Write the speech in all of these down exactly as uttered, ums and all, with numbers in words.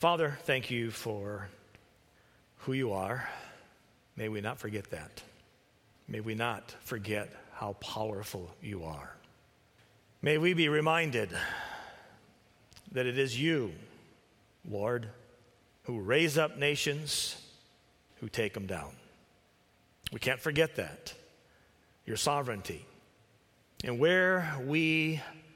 Father, thank you for who you are. May we not forget that. May we not forget how powerful you are. May we be reminded that it is you, Lord, who raise up nations, who take them down. We can't forget that, your sovereignty. And where we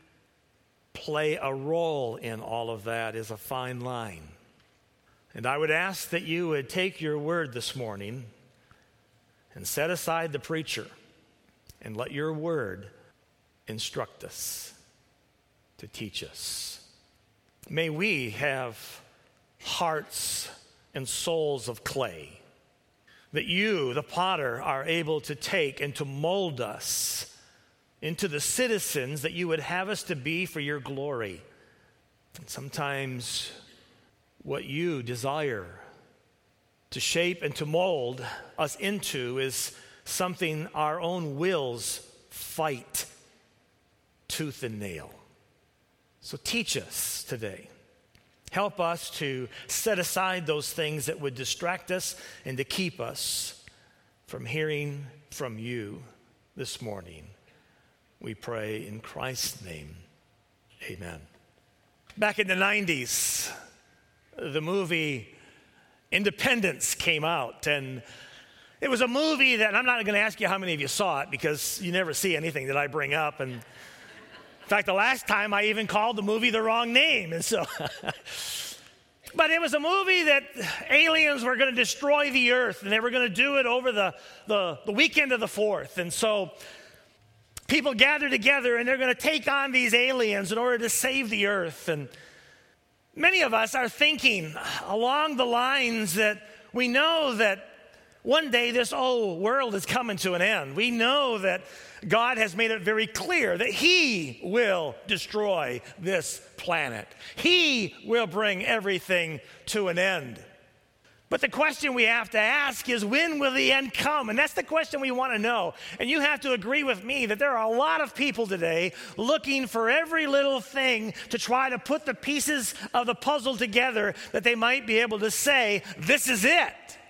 play a role in all of that is a fine line. And I would ask that you would take your word this morning and set aside the preacher and let your word instruct us, to teach us. May we have hearts and souls of clay that you, the potter, are able to take and to mold us into the citizens that you would have us to be for your glory. And sometimes what you desire to shape and to mold us into is something our own wills fight tooth and nail. So teach us today. Help us to set aside those things that would distract us and to keep us from hearing from you this morning. We pray in Christ's name, amen. Back in the nineties, the movie Independence came out, and it was a movie that, and I'm not going to ask you how many of you saw it because you never see anything that I bring up. And in fact, the last time I even called the movie the wrong name. And so, but it was a movie that aliens were going to destroy the earth, and they were going to do it over the, the, the weekend of the fourth. And so people gather together, and they're going to take on these aliens in order to save the earth. And many of us are thinking along the lines that we know that one day this old world is coming to an end. We know that God has made it very clear that he will destroy this planet. He will bring everything to an end. But the question we have to ask is, when will the end come? And that's the question we want to know. And you have to agree with me that there are a lot of people today looking for every little thing to try to put the pieces of the puzzle together that they might be able to say, this is it.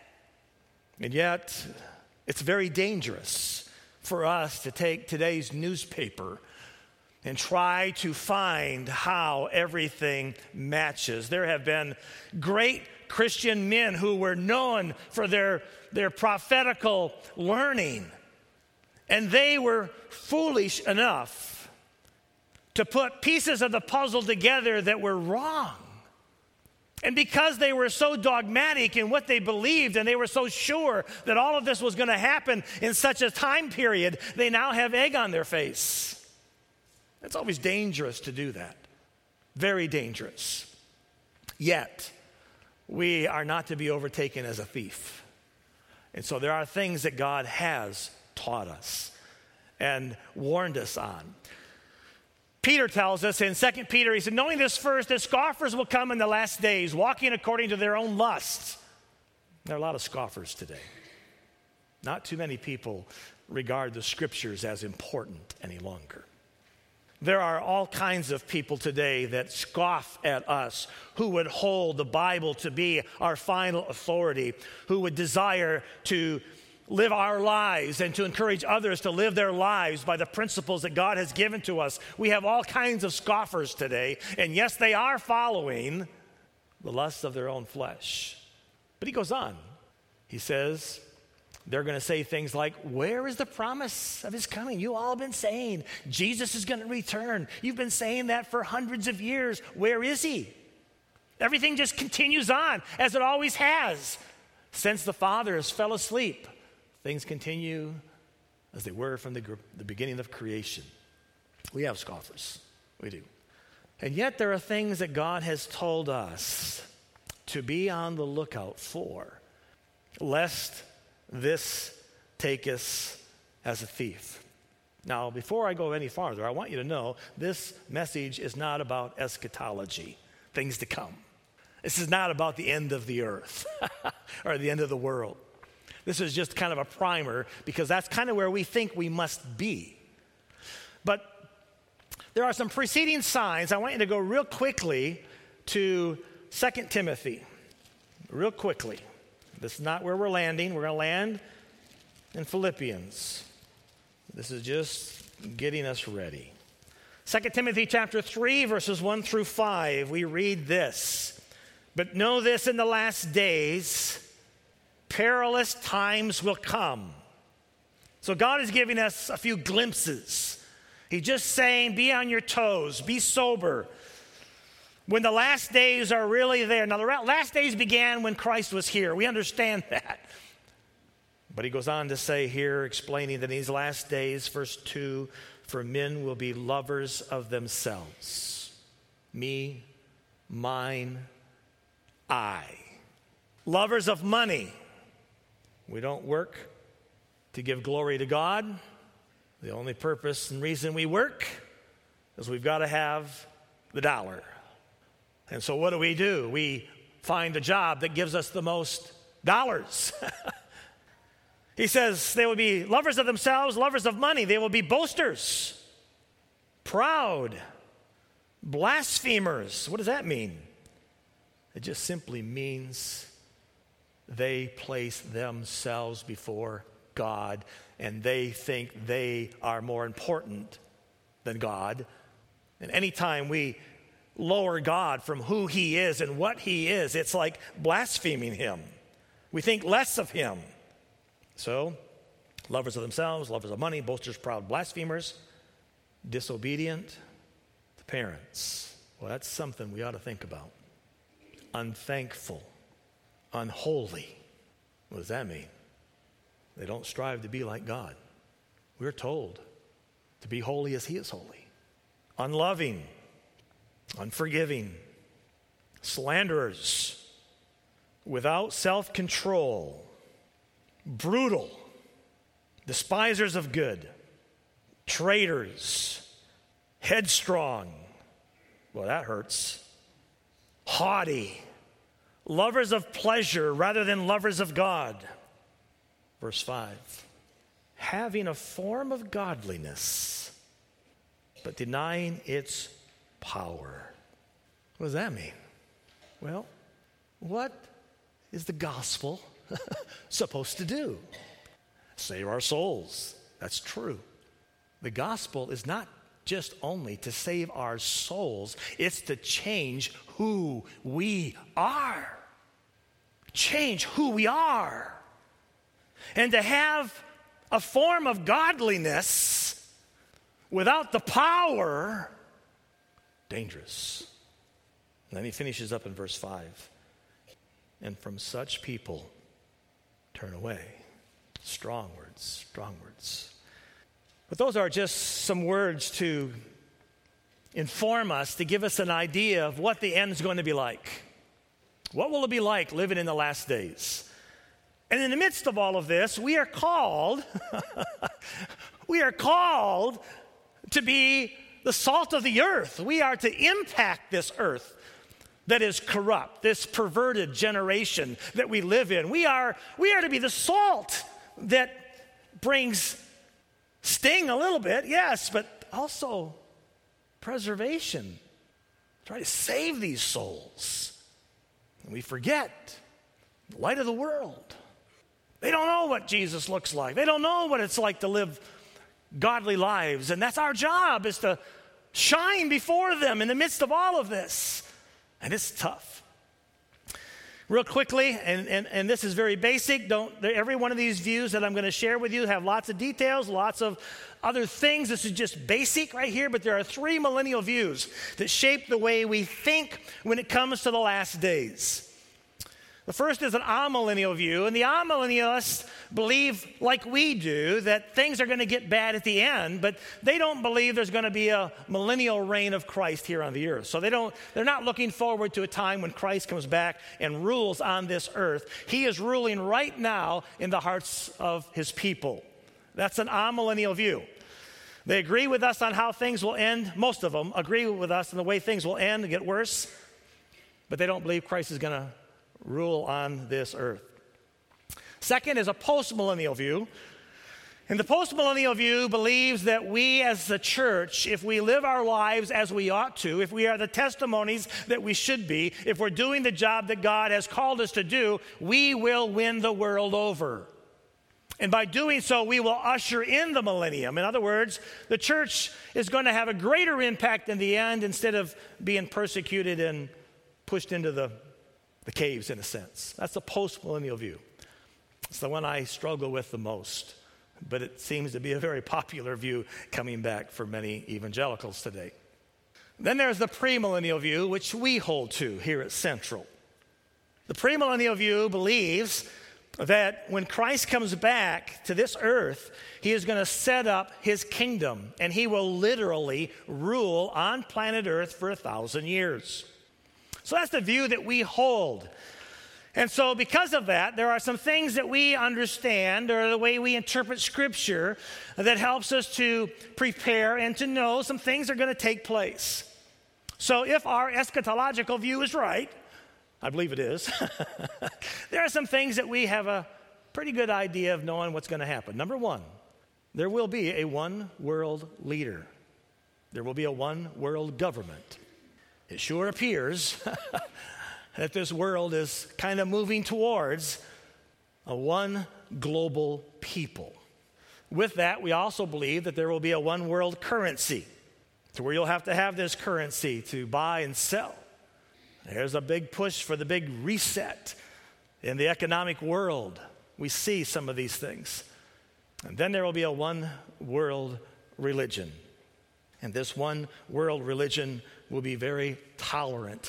And yet, it's very dangerous for us to take today's newspaper and try to find how everything matches. There have been great Christian men who were known for their, their prophetical learning, and they were foolish enough to put pieces of the puzzle together that were wrong. And because they were so dogmatic in what they believed, and they were so sure that all of this was going to happen in such a time period, they now have egg on their face. It's always dangerous to do that. Very dangerous. Yet, we are not to be overtaken as a thief. And so there are things that God has taught us and warned us on. Peter tells us in Second Peter, he said, knowing this first, that scoffers will come in the last days, walking according to their own lusts. There are a lot of scoffers today. Not too many people regard the scriptures as important any longer. There are all kinds of people today that scoff at us, who would hold the Bible to be our final authority, who would desire to live our lives and to encourage others to live their lives by the principles that God has given to us. We have all kinds of scoffers today, and yes, they are following the lusts of their own flesh. But he goes on. He says, they're going to say things like, where is the promise of his coming? You all have been saying Jesus is going to return. You've been saying that for hundreds of years. Where is he? Everything just continues on as it always has. Since the fathers fell asleep, things continue as they were from the, the beginning of creation. We have scoffers. We do. And yet there are things that God has told us to be on the lookout for, lest this take us as a thief. Now, before I go any farther, I want you to know this message is not about eschatology, things to come. This is not about the end of the earth or the end of the world. This is just kind of a primer because that's kind of where we think we must be. But there are some preceding signs. I want you to go real quickly to Second Timothy real quickly. This is not where we're landing. We're going to land in Philippians. This is just getting us ready. Second Timothy chapter three, verses one through five, we read this. But know this, in the last days, perilous times will come. So God is giving us a few glimpses. He's just saying, be on your toes, be sober. When the last days are really there. Now, the last days began when Christ was here. We understand that. But he goes on to say here, explaining that in these last days, verse two, for men will be lovers of themselves. Me, mine, I. Lovers of money. We don't work to give glory to God. The only purpose and reason we work is we've got to have the dollar. And so what do we do? We find a job that gives us the most dollars. He says they will be lovers of themselves, lovers of money. They will be boasters, proud, blasphemers. What does that mean? It just simply means they place themselves before God, and they think they are more important than God. And anytime we lower God from who he is and what he is, it's like blaspheming him. We think less of him. So, lovers of themselves, lovers of money, boasters, proud, blasphemers, disobedient to parents. Well, that's something we ought to think about. Unthankful, unholy. What does that mean? They don't strive to be like God. We're told to be holy as he is holy. Unloving, unforgiving, slanderers, without self-control, brutal, despisers of good, traitors, headstrong. Well, that hurts. Haughty, lovers of pleasure rather than lovers of God. Verse five, having a form of godliness, but denying its power. What does that mean? Well, what is the gospel supposed to do? Save our souls. That's true. The gospel is not just only to save our souls, it's to change who we are. Change who we are. And to have a form of godliness without the power, dangerous. And then he finishes up in verse five. And from such people, turn away. Strong words, strong words. But those are just some words to inform us, to give us an idea of what the end is going to be like. What will it be like living in the last days? And in the midst of all of this, we are called, we are called to be the salt of the earth. We are to impact this earth that is corrupt, this perverted generation that we live in. We are, we are to be the salt that brings sting a little bit, yes, but also preservation. Try to save these souls. And we forget the light of the world. They don't know what Jesus looks like. They don't know what it's like to live godly lives. And that's our job, is to shine before them in the midst of all of this. And it's tough. Real quickly, and, and, and this is very basic. Don't every one of these views that I'm going to share with you have lots of details, lots of other things. This is just basic right here, but there are three millennial views that shape the way we think when it comes to the last days. The first is an amillennial view, and the amillennialists believe, like we do, that things are going to get bad at the end, but they don't believe there's going to be a millennial reign of Christ here on the earth. So they don't, they're not looking forward to a time when Christ comes back and rules on this earth. He is ruling right now in the hearts of his people. That's an amillennial view. They agree with us on how things will end. Most of them agree with us on the way things will end and get worse, but they don't believe Christ is going to rule on this earth. Second is a postmillennial view. And the postmillennial view believes that we as the church, if we live our lives as we ought to, if we are the testimonies that we should be, if we're doing the job that God has called us to do, we will win the world over. And by doing so, we will usher in the millennium. In other words, the church is going to have a greater impact in the end instead of being persecuted and pushed into the, the caves, in a sense. That's the postmillennial view. It's the one I struggle with the most. But it seems to be a very popular view coming back for many evangelicals today. Then there's the premillennial view, which we hold to here at Central. The premillennial view believes that when Christ comes back to this earth, he is going to set up his kingdom, and he will literally rule on planet Earth for a thousand years. So that's the view that we hold. And so because of that, there are some things that we understand, or the way we interpret Scripture, that helps us to prepare and to know some things are going to take place. So if our eschatological view is right, I believe it is, there are some things that we have a pretty good idea of knowing what's going to happen. Number one, there will be a one world leader. There will be a one world government. It sure appears that this world is kind of moving towards a one global people. With that, we also believe that there will be a one world currency, to where you'll have to have this currency to buy and sell. There's a big push for the big reset in the economic world. We see some of these things. And then there will be a one world religion. And this one world religion will be very tolerant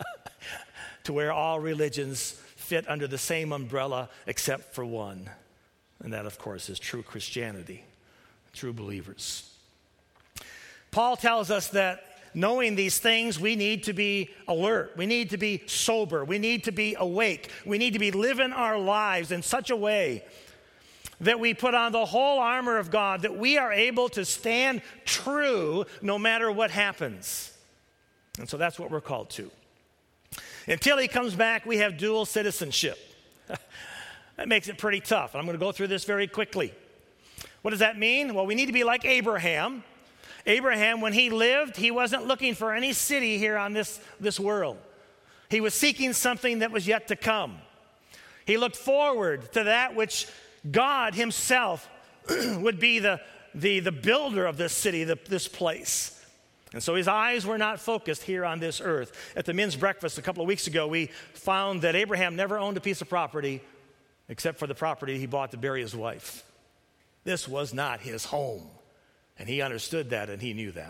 to where all religions fit under the same umbrella except for one. And that, of course, is true Christianity, true believers. Paul tells us that knowing these things, we need to be alert. We need to be sober. We need to be awake. We need to be living our lives in such a way that we put on the whole armor of God, that we are able to stand true no matter what happens. And so that's what we're called to. Until he comes back, we have dual citizenship. That makes it pretty tough. I'm going to go through this very quickly. What does that mean? Well, we need to be like Abraham. Abraham, when he lived, he wasn't looking for any city here on this, this world. He was seeking something that was yet to come. He looked forward to that which God himself would be the, the, the builder of this city, the, this place. And so his eyes were not focused here on this earth. At the men's breakfast a couple of weeks ago, we found that Abraham never owned a piece of property except for the property he bought to bury his wife. This was not his home. And he understood that, and he knew that.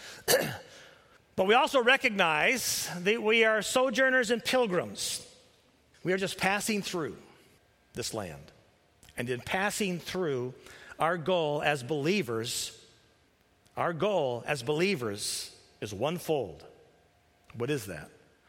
But we also recognize that we are sojourners and pilgrims. We are just passing through this land. And in passing through, our goal as believers, our goal as believers is onefold. What is that?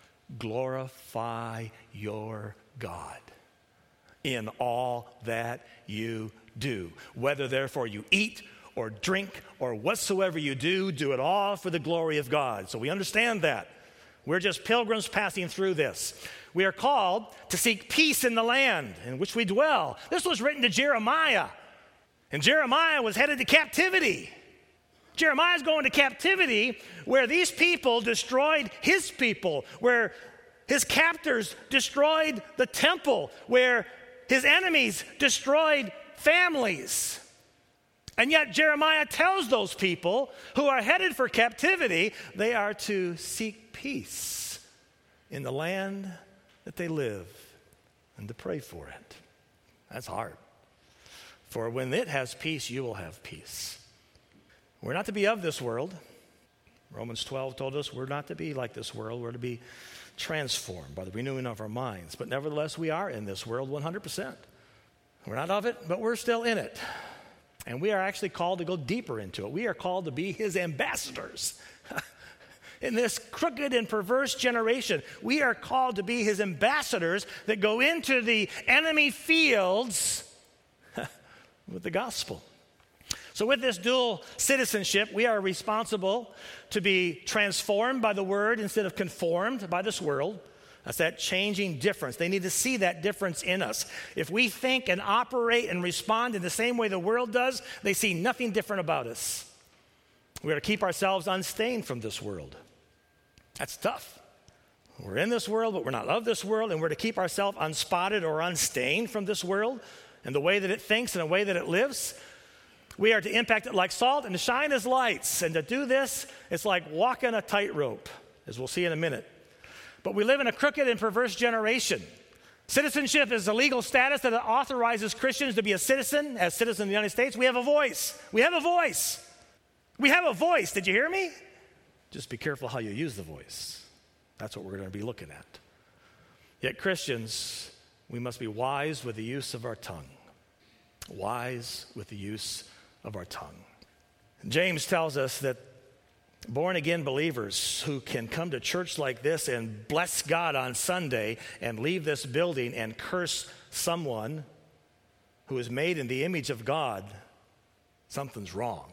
Glorify your God in all that you do. Whether therefore you eat or drink or whatsoever you do, do it all for the glory of God. So we understand that. We're just pilgrims passing through this. We are called to seek peace in the land in which we dwell. This was written to Jeremiah. And Jeremiah was headed to captivity. Jeremiah's going to captivity where these people destroyed his people, where his captors destroyed the temple, where his enemies destroyed families. And yet Jeremiah tells those people who are headed for captivity, they are to seek peace in the land that they live and to pray for it. That's hard. For when it has peace, you will have peace. We're not to be of this world. Romans twelve told us we're not to be like this world. We're to be transformed by the renewing of our minds. But nevertheless, we are in this world one hundred percent. We're not of it, but we're still in it. And we are actually called to go deeper into it. We are called to be his ambassadors. In this crooked and perverse generation, we are called to be his ambassadors that go into the enemy fields with the gospel. So with this dual citizenship, we are responsible to be transformed by the word instead of conformed by this world. That's that changing difference. They need to see that difference in us. If we think and operate and respond in the same way the world does, they see nothing different about us. We're to keep ourselves unstained from this world. That's tough. We're in this world, but we're not of this world, and we're to keep ourselves unspotted or unstained from this world and the way that it thinks and the way that it lives. We are to impact it like salt and to shine as lights. And to do this, it's like walking a tightrope, as we'll see in a minute. But we live in a crooked and perverse generation. Citizenship is a legal status that authorizes Christians to be a citizen. As citizens of the United States, we have a voice. We have a voice. We have a voice. Did you hear me? Just be careful how you use the voice. That's what we're going to be looking at. Yet Christians, we must be wise with the use of our tongue. Wise with the use of our tongue. James tells us that born-again believers who can come to church like this and bless God on Sunday and leave this building and curse someone who is made in the image of God, something's wrong.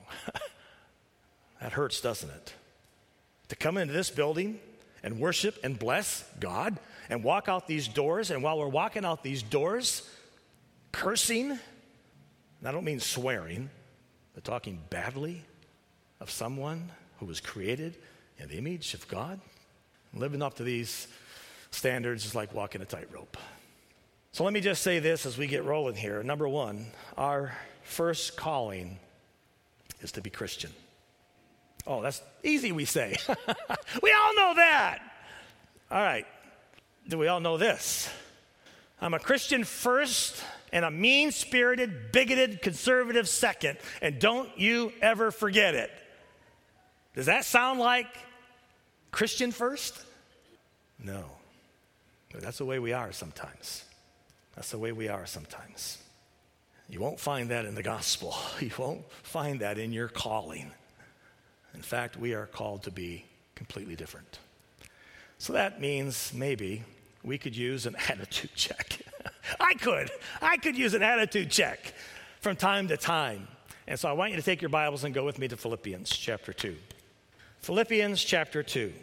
That hurts, doesn't it? To come into this building and worship and bless God and walk out these doors, and while we're walking out these doors, cursing, and I don't mean swearing, but talking badly of someone who was created in the image of God. Living up to these standards is like walking a tightrope. So let me just say this as we get rolling here. Number one, our first calling is to be Christian. Oh, that's easy, we say. We all know that. All right. Do we all know this? I'm a Christian first and a mean-spirited, bigoted conservative second. And don't you ever forget it. Does that sound like Christian first? No. But that's the way we are sometimes. That's the way we are sometimes. You won't find that in the gospel. You won't find that in your calling. In fact, we are called to be completely different. So that means maybe we could use an attitude check. I could. I could use an attitude check from time to time. And so I want you to take your Bibles and go with me to Philippians chapter two. Philippians chapter two.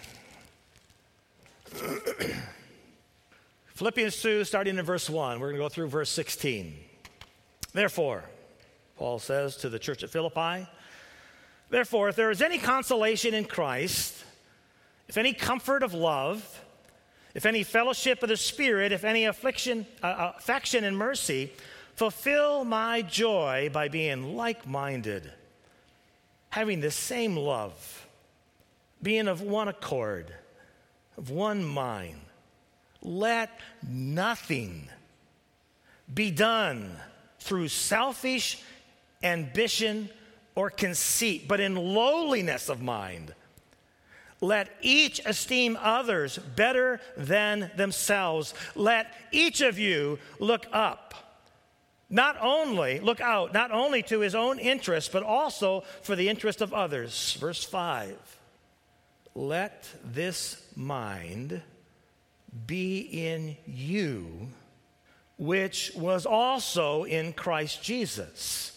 Philippians two, starting in verse one. We're going to go through verse sixteen. Therefore, Paul says to the church at Philippi, therefore, if there is any consolation in Christ, if any comfort of love, if any fellowship of the Spirit, if any affliction, uh, affection and mercy, fulfill my joy by being like-minded, having the same love, being of one accord, of one mind. Let nothing be done through selfish ambition or conceit, but in lowliness of mind. Let each esteem others better than themselves. Let each of you look up. Not only, look out, not only to his own interest, but also for the interest of others. Verse five. Let this mind be in you, which was also in Christ Jesus,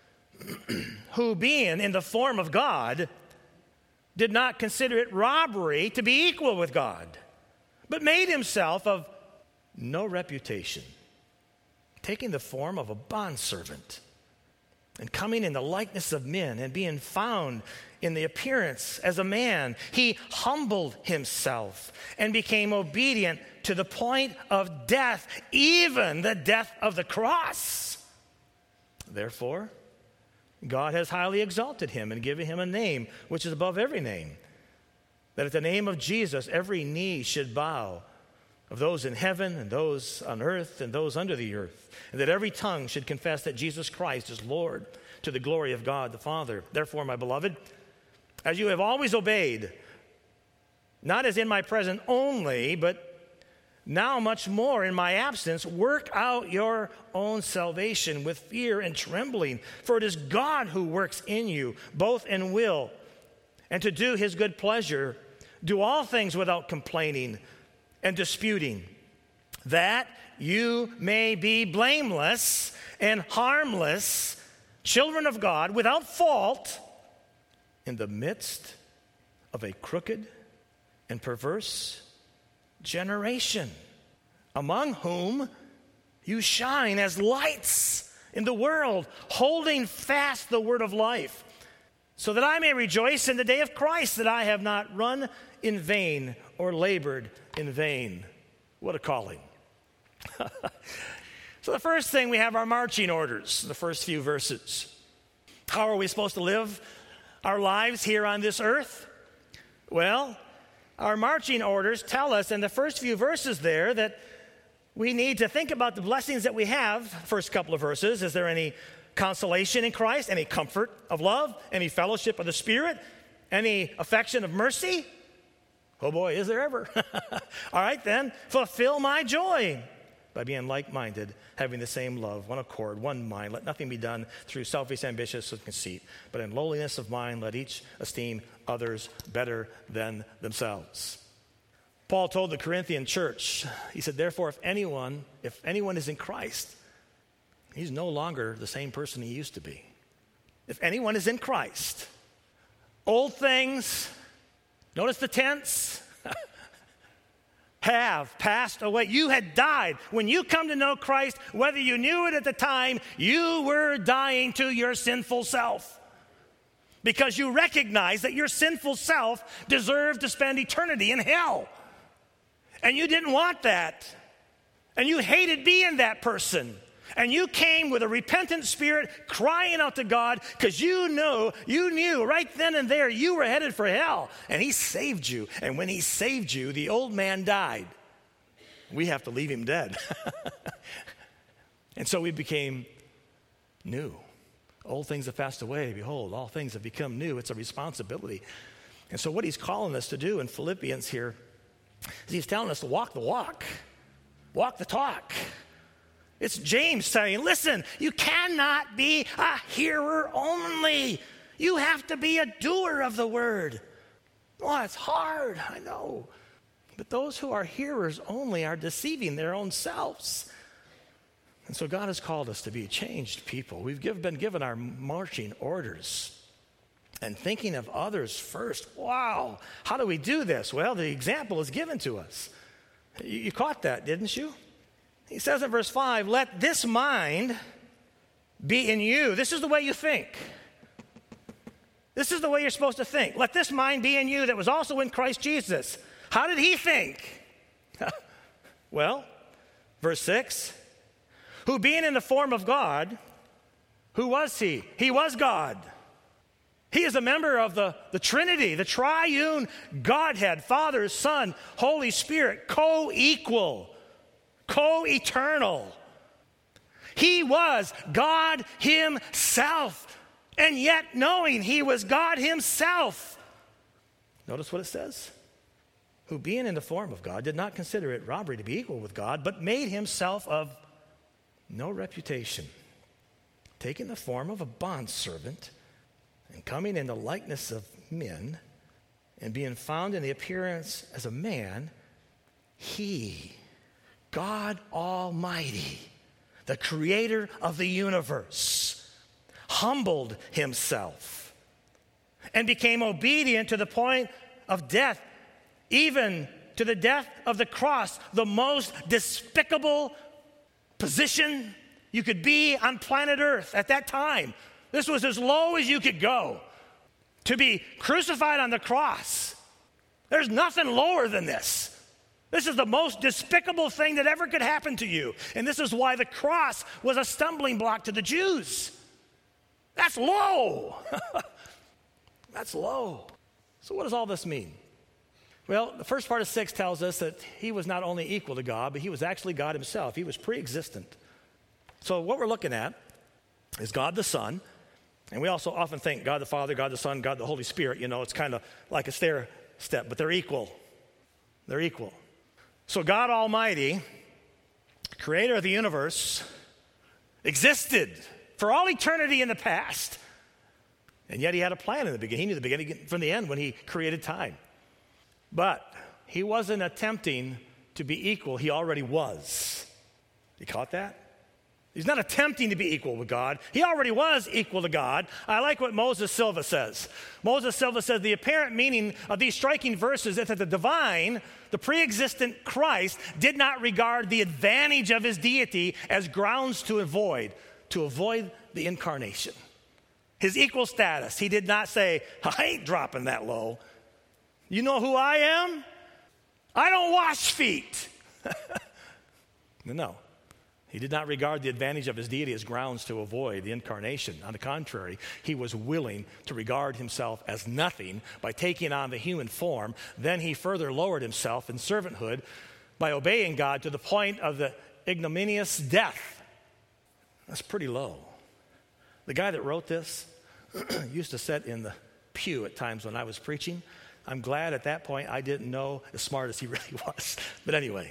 who being in the form of God, did not consider it robbery to be equal with God, but made himself of no reputation, taking the form of a bondservant, and coming in the likeness of men, and being found in the appearance as a man, he humbled himself and became obedient to the point of death, even the death of the cross. Therefore, God has highly exalted him and given him a name which is above every name, that at the name of Jesus every knee should bow, of those in heaven and those on earth and those under the earth, and that every tongue should confess that Jesus Christ is Lord, to the glory of God the Father. Therefore, my beloved, as you have always obeyed, not as in my presence only, but now much more in my absence, work out your own salvation with fear and trembling, for it is God who works in you, both in will and to do his good pleasure. Do all things without complaining and disputing, that you may be blameless and harmless, children of God, without fault, in the midst of a crooked and perverse generation, among whom you shine as lights in the world, holding fast the word of life, so that I may rejoice in the day of Christ, that I have not run in vain or labored in vain. What a calling. So the first thing, we have our marching orders, the first few verses. How are we supposed to live our lives here on this earth? Well, our marching orders tell us in the first few verses there that we need to think about the blessings that we have. First couple of verses, is there any consolation in Christ, any comfort of love, any fellowship of the Spirit, any affection of mercy? Oh boy, is there ever. All right then, fulfill my joy by being like-minded, having the same love, one accord, one mind. Let nothing be done through selfish ambition or conceit, but in lowliness of mind let each esteem others better than themselves. Paul told the Corinthian church, he said, therefore, if anyone, if anyone is in Christ, he's no longer the same person he used to be. If anyone is in Christ, old things, notice the tense, have passed away. You had died. When you come to know Christ, whether you knew it at the time, you were dying to your sinful self. Because you recognize that your sinful self deserved to spend eternity in hell. And you didn't want that. And you hated being that person. And you came with a repentant spirit crying out to God because you know, you knew right then and there you were headed for hell. And he saved you. And when he saved you, the old man died. We have to leave him dead. And so we became new. Old things have passed away. Behold, all things have become new. It's a responsibility. And so what he's calling us to do in Philippians here is he's telling us to walk the walk. Walk the talk. It's James saying, listen, you cannot be a hearer only. You have to be a doer of the word. Well, it's hard, I know. But those who are hearers only are deceiving their own selves. And so God has called us to be changed people. We've give, been given our marching orders. And thinking of others first. Wow, how do we do this? Well, the example is given to us. You, you caught that, didn't you? He says in verse five, let this mind be in you. This is the way you think. This is the way you're supposed to think. Let this mind be in you that was also in Christ Jesus. How did he think? Well, verse six, who being in the form of God, who was he? He was God. He is a member of the, the Trinity, the triune Godhead, Father, Son, Holy Spirit, co-equal. Co-eternal. He was God himself, and yet knowing he was God himself. Notice what it says. Who being in the form of God did not consider it robbery to be equal with God, but made himself of no reputation, taking the form of a bondservant and coming in the likeness of men and being found in the appearance as a man, he, God Almighty, the creator of the universe, humbled himself and became obedient to the point of death, even to the death of the cross, the most despicable position you could be on planet Earth at that time. This was as low as you could go, to be crucified on the cross. There's nothing lower than this. This is the most despicable thing that ever could happen to you. And this is why the cross was a stumbling block to the Jews. That's low. That's low. So what does all this mean? Well, the first part of six tells us that he was not only equal to God, but he was actually God himself. He was pre-existent. So what we're looking at is God the Son. And we also often think God the Father, God the Son, God the Holy Spirit. You know, it's kind of like a stair step, but they're equal. They're equal. So God Almighty, creator of the universe, existed for all eternity in the past. And yet he had a plan in the beginning. He knew the beginning from the end when he created time. But he wasn't attempting to be equal. He already was. You caught that? He's not attempting to be equal with God. He already was equal to God. I like what Moses Silva says. Moses Silva says the apparent meaning of these striking verses is that the divine, the pre-existent Christ, did not regard the advantage of his deity as grounds to avoid, to avoid the incarnation. His equal status. He did not say, I ain't dropping that low. You know who I am? I don't wash feet. No. He did not regard the advantage of his deity as grounds to avoid the incarnation. On the contrary, he was willing to regard himself as nothing by taking on the human form. Then he further lowered himself in servanthood by obeying God to the point of the ignominious death. That's pretty low. The guy that wrote this used to sit in the pew at times when I was preaching. I'm glad at that point I didn't know as smart as he really was. But anyway.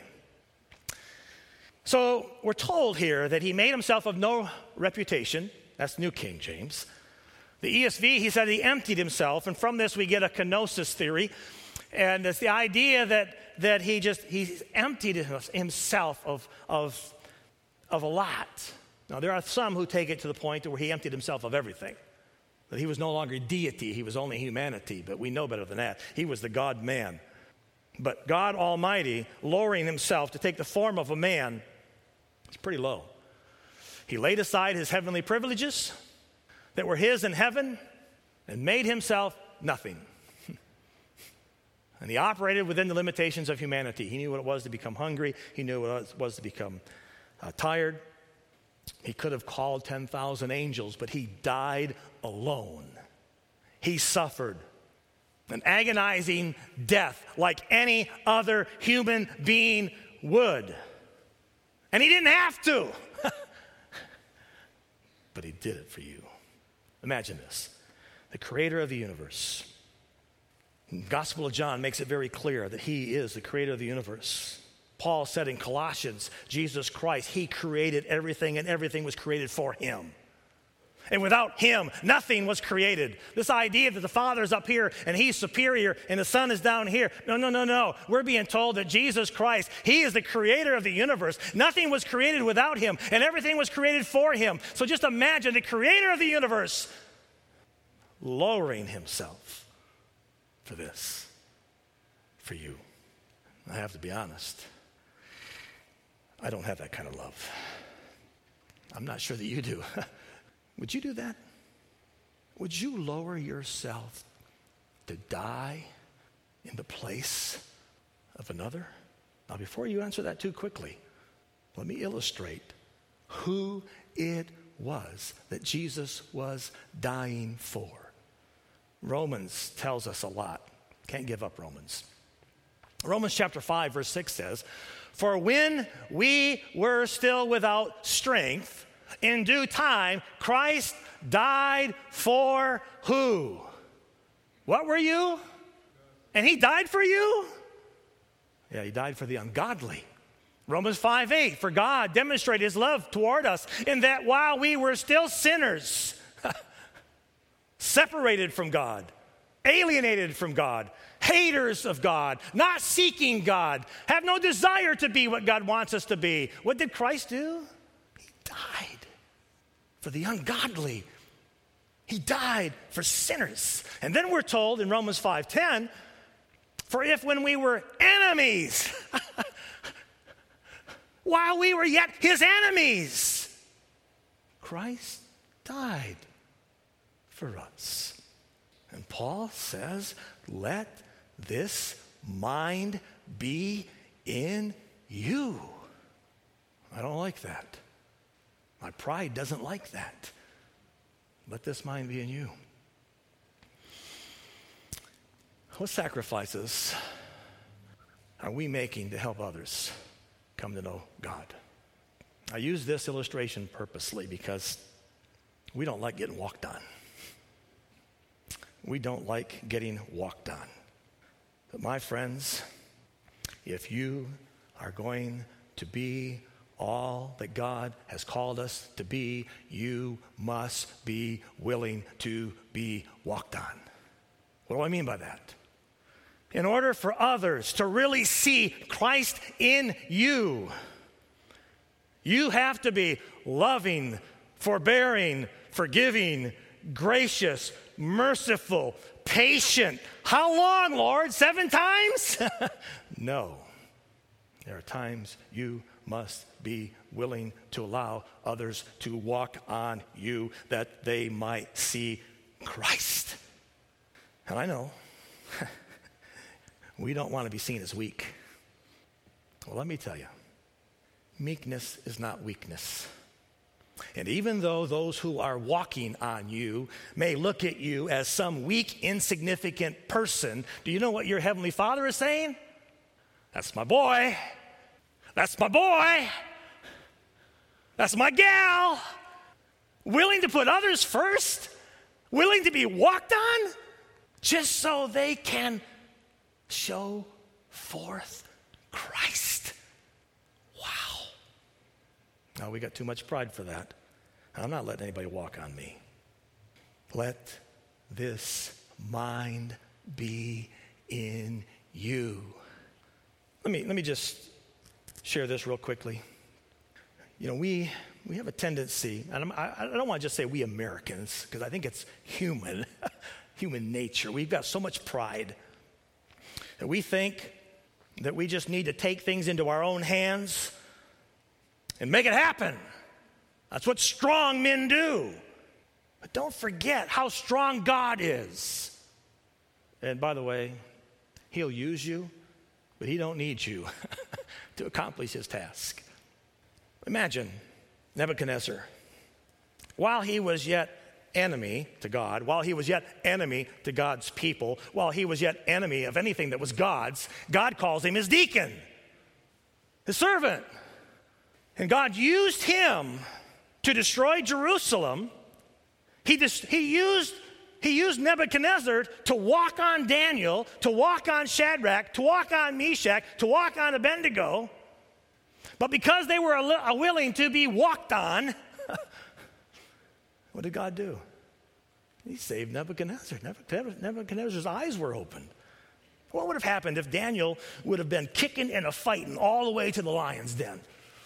So we're told here that he made himself of no reputation. That's New King James. The E S V, he said he emptied himself, and from this we get a kenosis theory. And it's the idea that, that he just, he emptied himself of, of, of a lot. Now there are some who take it to the point where he emptied himself of everything. That he was no longer deity, he was only humanity, but we know better than that. He was the God-man. But God Almighty, lowering himself to take the form of a man, it's pretty low. He laid aside his heavenly privileges that were his in heaven and made himself nothing. And he operated within the limitations of humanity. He knew what it was to become hungry. He knew what it was to become uh, tired. He could have called ten thousand angels, but he died alone. He suffered an agonizing death like any other human being would. And he didn't have to. But he did it for you. Imagine this. The creator of the universe. The Gospel of John makes it very clear that he is the creator of the universe. Paul said in Colossians, Jesus Christ, he created everything, and everything was created for him. And without him, nothing was created. This idea that the Father's up here and he's superior and the Son is down here. No, no, no, no. We're being told that Jesus Christ, he is the creator of the universe. Nothing was created without him, and everything was created for him. So just imagine the creator of the universe lowering himself for this, for you. I have to be honest. I don't have that kind of love. I'm not sure that you do. Would you do that? Would you lower yourself to die in the place of another? Now, before you answer that too quickly, let me illustrate who it was that Jesus was dying for. Romans tells us a lot. Can't give up Romans. Romans chapter five, verse six says, "For when we were still without strength, in due time, Christ died for who? What were you? And he died for you? Yeah, he died for the ungodly. Romans five eight, for God demonstrated his love toward us in that while we were still sinners, separated from God, alienated from God, haters of God, not seeking God, have no desire to be what God wants us to be. What did Christ do? He died for the ungodly. He died for sinners. And then we're told in Romans five ten, for if when we were enemies, while we were yet his enemies, Christ died for us. And Paul says, let this mind be in you. I don't like that. My pride doesn't like that. Let this mind be in you. What sacrifices are we making to help others come to know God? I use this illustration purposely because we don't like getting walked on. We don't like getting walked on. But my friends, if you are going to be all that God has called us to be, you must be willing to be walked on. What do I mean by that? In order for others to really see Christ in you, You have to be loving, forbearing, forgiving, gracious, merciful, patient. How long, Lord? Seven times? No. There are times you must be willing to allow others to walk on you that they might see Christ. And I know we don't want to be seen as weak. Well, let me tell you, meekness is not weakness. And even though those who are walking on you may look at you as some weak, insignificant person, do you know what your Heavenly Father is saying? That's my boy. That's my boy. That's my gal. Willing to put others first, willing to be walked on, just so they can show forth Christ. Wow. Now, we got too much pride for that. I'm not letting anybody walk on me. Let this mind be in you. Let me, let me just share this real quickly. You know, we we have a tendency, and I'm, I, I don't want to just say we Americans, because I think it's human, human nature. We've got so much pride that we think that we just need to take things into our own hands and make it happen. That's what strong men do. But don't forget how strong God is. And by the way, he'll use you, but he don't need you to accomplish his task. Imagine Nebuchadnezzar, while he was yet enemy to God, while he was yet enemy to God's people, while he was yet enemy of anything that was God's, God calls him his deacon, his servant. And God used him to destroy Jerusalem. He, dis- he used He used Nebuchadnezzar to walk on Daniel, to walk on Shadrach, to walk on Meshach, to walk on Abednego. But because they were a willing to be walked on, what did God do? He saved Nebuchadnezzar. Nebuchadnezzar's eyes were opened. What would have happened if Daniel would have been kicking and a fighting all the way to the lion's den?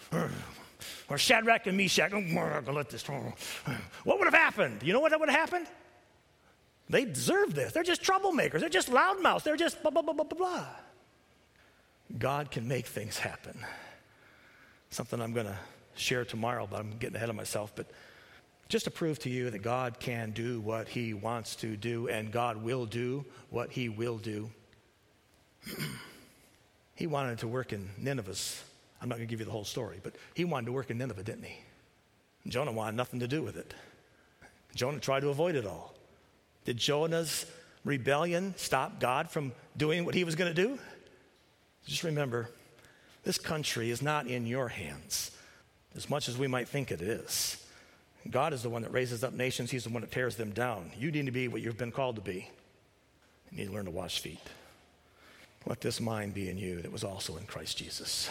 Or Shadrach and Meshach, let this. What would have happened? You know what would have happened? They deserve this. They're just troublemakers. They're just loudmouths. They're just blah, blah, blah, blah, blah, blah. God can make things happen. Something I'm going to share tomorrow, but I'm getting ahead of myself. But just to prove to you that God can do what he wants to do, and God will do what he will do. He wanted to work in Nineveh's. I'm not going to give you the whole story, but he wanted to work in Nineveh, didn't he? Jonah wanted nothing to do with it. Jonah tried to avoid it all. Did Jonah's rebellion stop God from doing what he was going to do? Just remember, this country is not in your hands as much as we might think it is. God is the one that raises up nations. He's the one that tears them down. You need to be what you've been called to be. You need to learn to wash feet. Let this mind be in you that was also in Christ Jesus.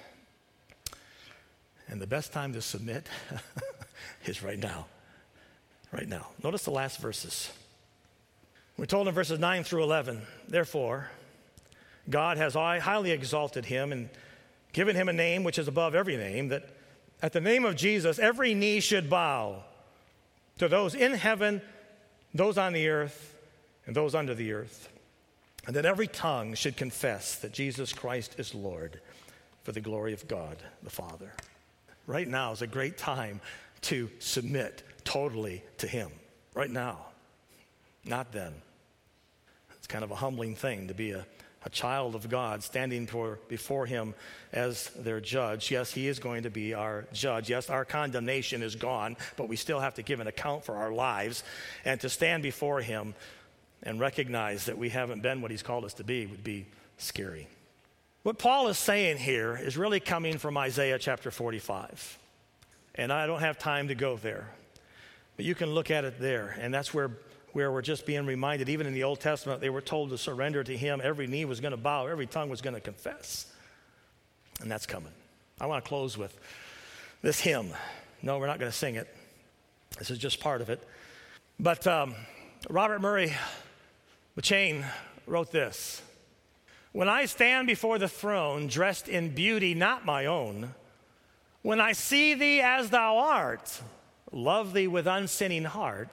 And the best time to submit is right now. Right now. Notice the last verses. We're told in verses nine through eleven, therefore, God has highly exalted him and given him a name which is above every name, that at the name of Jesus every knee should bow, to those in heaven, those on the earth, and those under the earth, and that every tongue should confess that Jesus Christ is Lord, for the glory of God the Father. Right now is a great time to submit totally to him. Right now, not then. It's kind of a humbling thing to be a, a child of God standing for, before him as their judge. Yes, he is going to be our judge. Yes, our condemnation is gone, but we still have to give an account for our lives. And to stand before him and recognize that we haven't been what he's called us to be would be scary. What Paul is saying here is really coming from Isaiah chapter forty-five. And I don't have time to go there. But you can look at it there. And that's where, where we're just being reminded, even in the Old Testament, they were told to surrender to him. Every knee was going to bow. Every tongue was going to confess. And that's coming. I want to close with this hymn. No, we're not going to sing it. This is just part of it. But um, Robert Murray McCheyne wrote this. When I stand before the throne, dressed in beauty not my own, When I see thee as thou art, love thee with unsinning heart,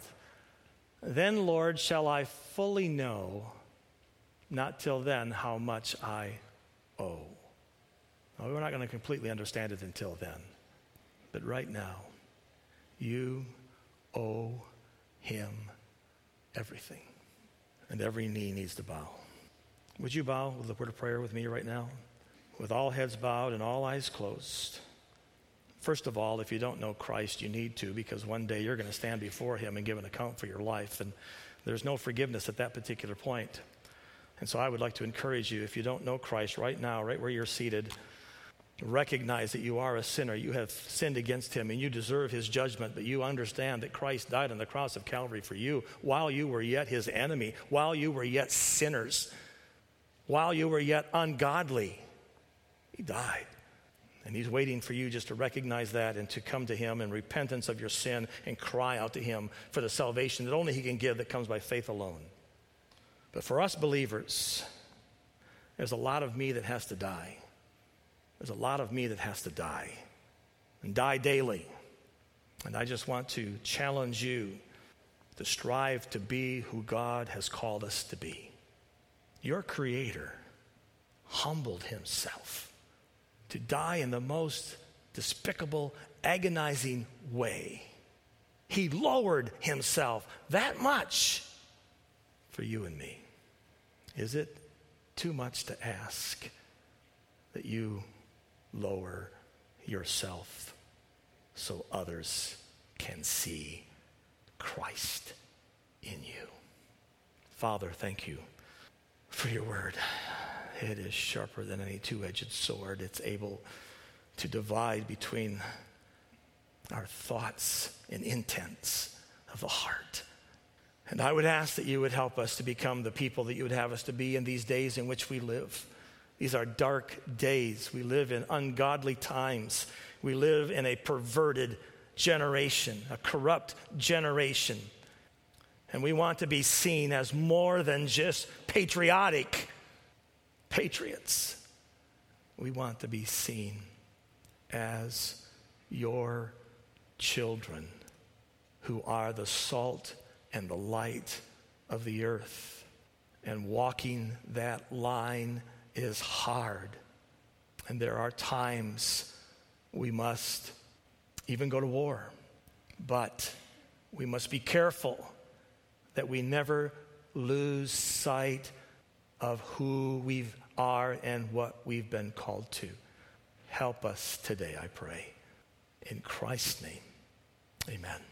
then, Lord, shall I fully know, not till then, how much I owe. Well, we're not going to completely understand it until then. But right now, you owe him everything. And every knee needs to bow. Would you bow with a word of prayer with me right now? With all heads bowed and all eyes closed. First of all, if you don't know Christ, you need to, because one day you're going to stand before him and give an account for your life, and there's no forgiveness at that particular point. And so I would like to encourage you, if you don't know Christ right now, right where you're seated, recognize that you are a sinner. You have sinned against him, and you deserve his judgment, but you understand that Christ died on the cross of Calvary for you while you were yet his enemy, while you were yet sinners, while you were yet ungodly. He died. And he's waiting for you just to recognize that and to come to him in repentance of your sin and cry out to him for the salvation that only he can give, that comes by faith alone. But for us believers, there's a lot of me that has to die. There's a lot of me that has to die and die daily. And I just want to challenge you to strive to be who God has called us to be. Your Creator humbled himself to die in the most despicable, agonizing way. He lowered himself that much for you and me. Is it too much to ask that you lower yourself so others can see Christ in you? Father, thank you for your word. It is sharper than any two-edged sword. It's able to divide between our thoughts and intents of the heart. And I would ask that you would help us to become the people that you would have us to be in these days in which we live. These are dark days. We live in ungodly times. We live in a perverted generation, a corrupt generation. And we want to be seen as more than just patriotic patriots. We want to be seen as your children who are the salt and the light of the earth. And walking that line is hard. And there are times we must even go to war. But we must be careful that we never lose sight of who we are and what we've been called to. Help us today, I pray. In Christ's name, amen.